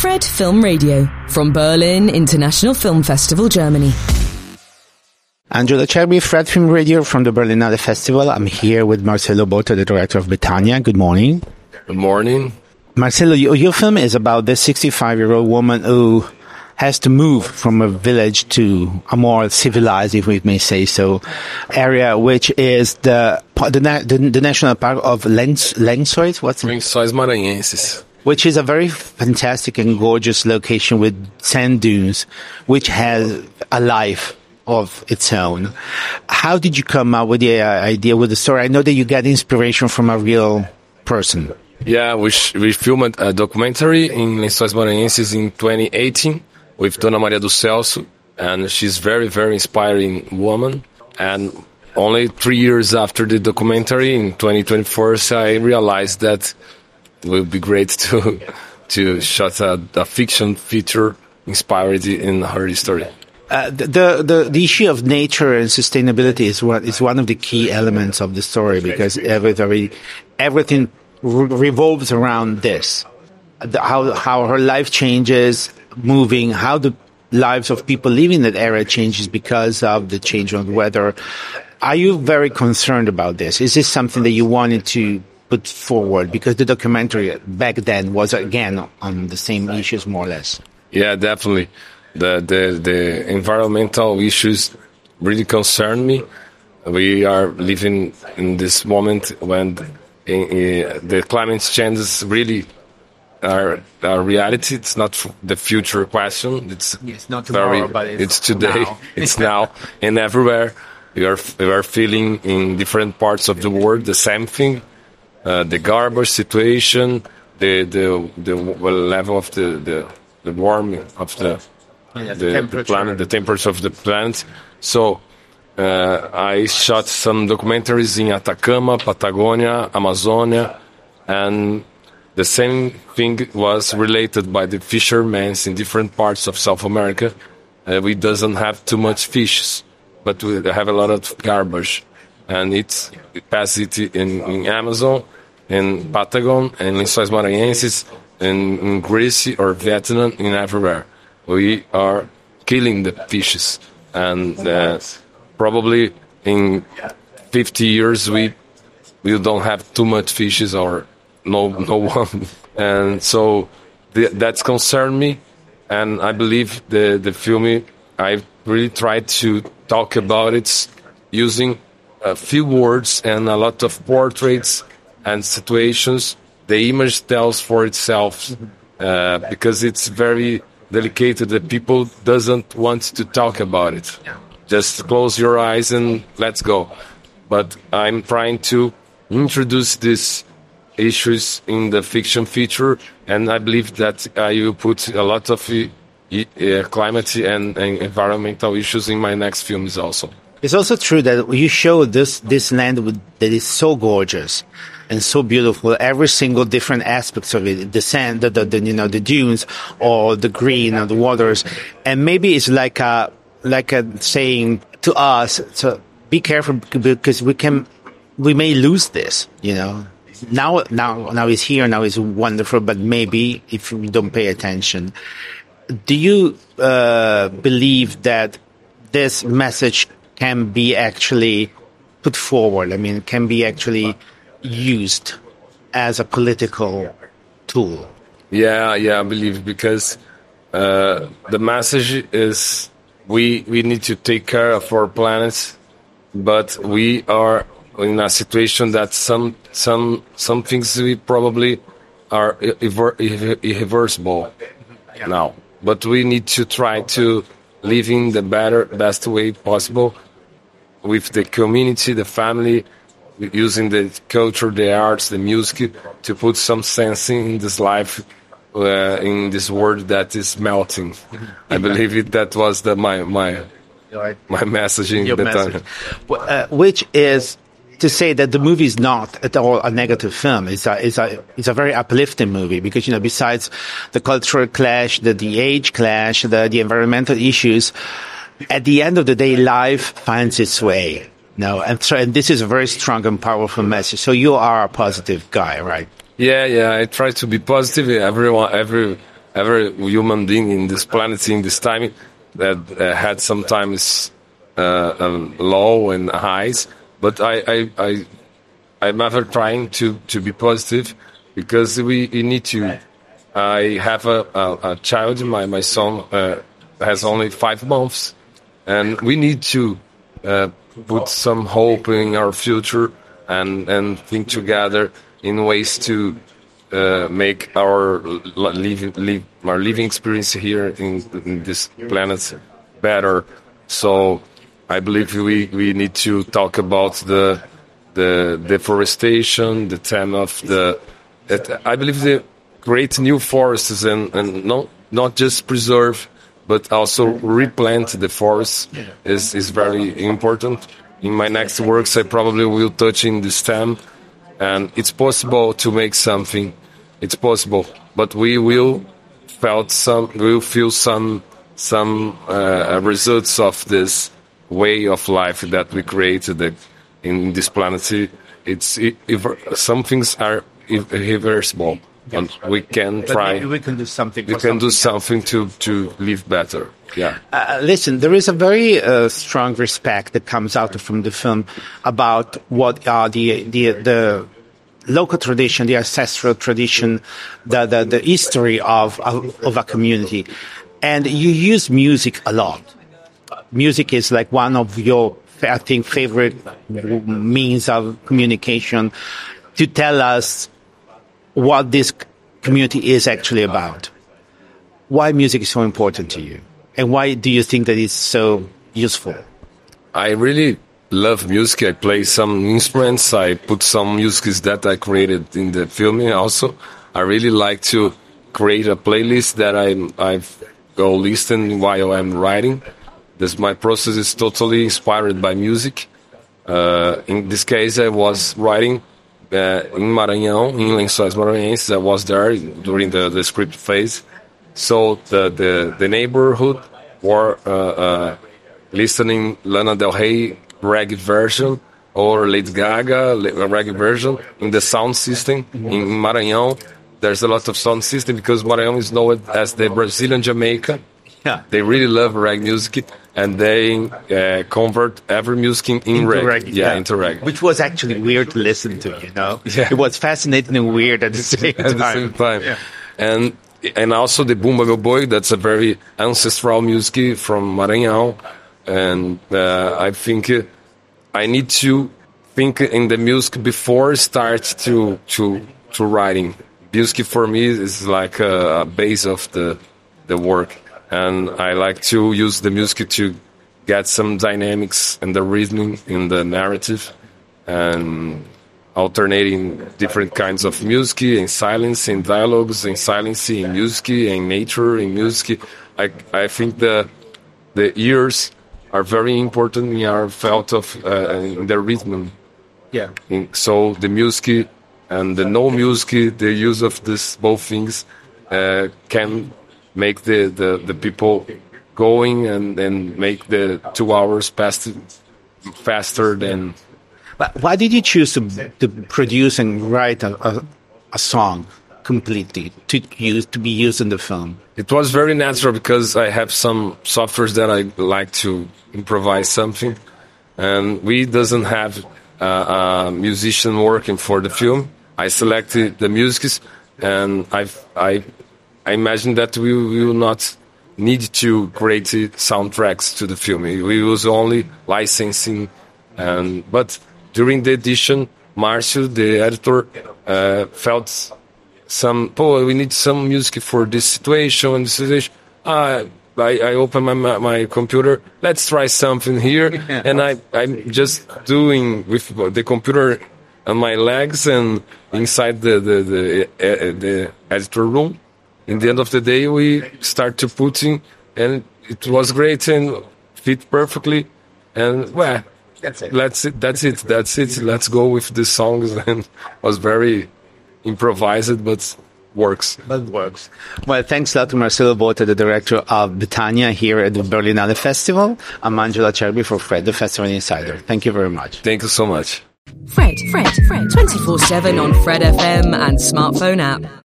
Fred Film Radio from Berlin International Film Festival, Germany. Angelo Cerbi, Fred Film Radio from the Berlinale Festival. I'm here with Marcelo Botta, the director of Betania. Good morning. Good morning. Marcelo, your film is about this 65-year-old woman who has to move from a village to a more civilized, if we may say so, area, which is the national park of Lençóis. Lençóis Maranhenses. Which is a very fantastic and gorgeous location with sand dunes, which has a life of its own. How did you come up with the idea with the story? I know that you got inspiration from a real person. Yeah, we filmed a documentary in Lençóis Maranhenses in 2018 with Dona Maria do Celso, and she's very, very inspiring woman. And only 3 years after the documentary, in 2024, I realized that it would be great to shot a fiction feature inspired in her story. The issue of nature and sustainability is one of the key elements of the story, because everything revolves around this. How her life changes, moving, how the lives of people living in that area changes because of the change of weather. Are you very concerned about this? Is this something that you wanted to put forward? Because the documentary back then was, again, on the same issues, more or less. Yeah, definitely. The environmental issues really concern me. We are living in this moment when the climate changes really are reality. It's not the future question. It's not tomorrow, but it's today. Now. It's now, and everywhere we are feeling in different parts of the world the same thing. The garbage situation, the level of the warming of the planet, the temperature of the planet. So I shot some documentaries in Atacama, Patagonia, Amazonia, and the same thing was related by the fishermen in different parts of South America. We doesn't have too much fish, but we have a lot of garbage, and it passes it in Amazon, in Patagon, and Lençóis Maranhenses, in Greece or Vietnam, in everywhere. We are killing the fishes, and probably in 50 years we don't have too much fishes or no one, and so that's concerned me. And I believe the film, I really tried to talk about it using a few words and a lot of portraits and situations. The image tells for itself, because it's very delicate that people doesn't want to talk about it. Just close your eyes and let's go. But I'm trying to introduce these issues in the fiction feature, and I believe that I will put a lot of climate and environmental issues in my next films also. It's also true that you show this land that is so gorgeous and so beautiful. Every single different aspects of it, the sand, the dunes, or the green, or the waters, and maybe it's like a saying to us, so be careful, because we may lose this. Now it's here, now it's wonderful, but maybe if we don't pay attention. Do you believe that this message can be actually put forward? I mean, can be actually used as a political tool? Yeah, I believe, because the message is we need to take care of our planet, but we are in a situation that some things we probably are irreversible now. But we need to try to live in the best way possible with the community, the family, using the culture, the arts, the music, to put some sense in this life, in this world that is melting. I believe that was my message in the time. Which is to say that the movie is not at all a negative film. It's a very uplifting movie, because besides the cultural clash, the age clash, the environmental issues, at the end of the day, life finds its way. And this is a very strong and powerful message. So you are a positive guy, right? Yeah. I try to be positive. every human being in this planet in this time that had sometimes low and highs. But I'm ever trying to be positive, because we need to. I have a child. My son has only 5 months, and we need to put some hope in our future and think together in ways to make our living experience here in this planet better. So I believe we need to talk about the deforestation, the time of I believe the create new forests and not just preserve, but also replant the forests is very important. In my next works, I probably will touch in this theme, and it's possible to make something. It's possible, but we will feel some results of this way of life that we created in this planet. Some things are irreversible. And we can try. We can do something. We can do something to live better. Yeah. Listen, there is a very strong respect that comes out from the film about what are the local tradition, the ancestral tradition, the history of a community, and you use music a lot. Music is like one of your, I think, favorite means of communication to tell us what this community is actually about. Why music is so important to you? And why do you think that it's so useful? I really love music. I play some instruments. I put some music that I created in the filming also. I really like to create a playlist that I go listen while I'm writing. My process is totally inspired by music. In this case, I was writing in Maranhão, in Lençóis Maranhenses. I was there during the script phase. So the neighborhood were listening Lana Del Rey reggae version or Lady Gaga reggae version in the sound system. In Maranhão, there's a lot of sound system because Maranhão is known as the Brazilian Jamaica. Yeah. They really love reggae music, and they convert every music in reggae. Yeah, into reggae. Which was actually weird to listen to, you know? Yeah. It was fascinating and weird at the same time. At the same time. Yeah. And also the Bumba Meu Boi, that's a very ancestral music from Maranhão. And I think I need to think in the music before start to writing. Music for me is like a base of the work. And I like to use the music to get some dynamics and the rhythm in the narrative, and alternating different kinds of music and silence and dialogues and silence in music and nature in music. I think the ears are very important in our felt of in the rhythm. Yeah. So the music and the no music, the use of this both things can make the people going and make the 2 hours pass faster than. But why did you choose to produce and write a song completely to be used in the film? It was very natural because I have some softwares that I like to improvise something, and we doesn't have a musician working for the film. I selected the music, and I imagine that we will not need to create soundtracks to the film. We use only licensing, but during the edition, Marcio, the editor, felt we need some music for this situation. I open my computer. Let's try something here, and I'm just doing with the computer on my legs and inside the editor room. In the end of the day, we start to put in, and it was great and fit perfectly. And well, that's it. Let's go with the songs. And it was very improvised, but works. Well, thanks a lot to Marcelo Botta, the director of Betania here at the Berlinale Festival. I'm Angela Cherby for Fred, the Festival Insider. Thank you very much. Thank you so much. Fred, 24/7 on Fred FM and smartphone app.